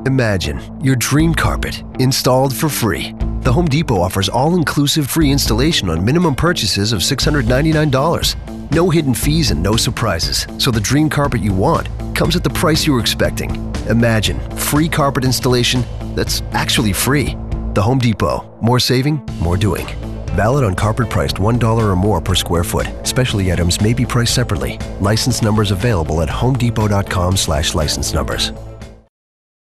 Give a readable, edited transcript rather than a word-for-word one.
Imagine your dream carpet installed for free. The Home Depot offers all-inclusive free installation on minimum purchases of $699. No hidden fees and no surprises, so the dream carpet you want comes at the price you were expecting. Imagine free carpet installation that's actually free. The Home Depot. More saving, more doing. Valid on carpet priced $1 or more per square foot. Specialty items may be priced separately. License numbers available at homedepot.com/license numbers.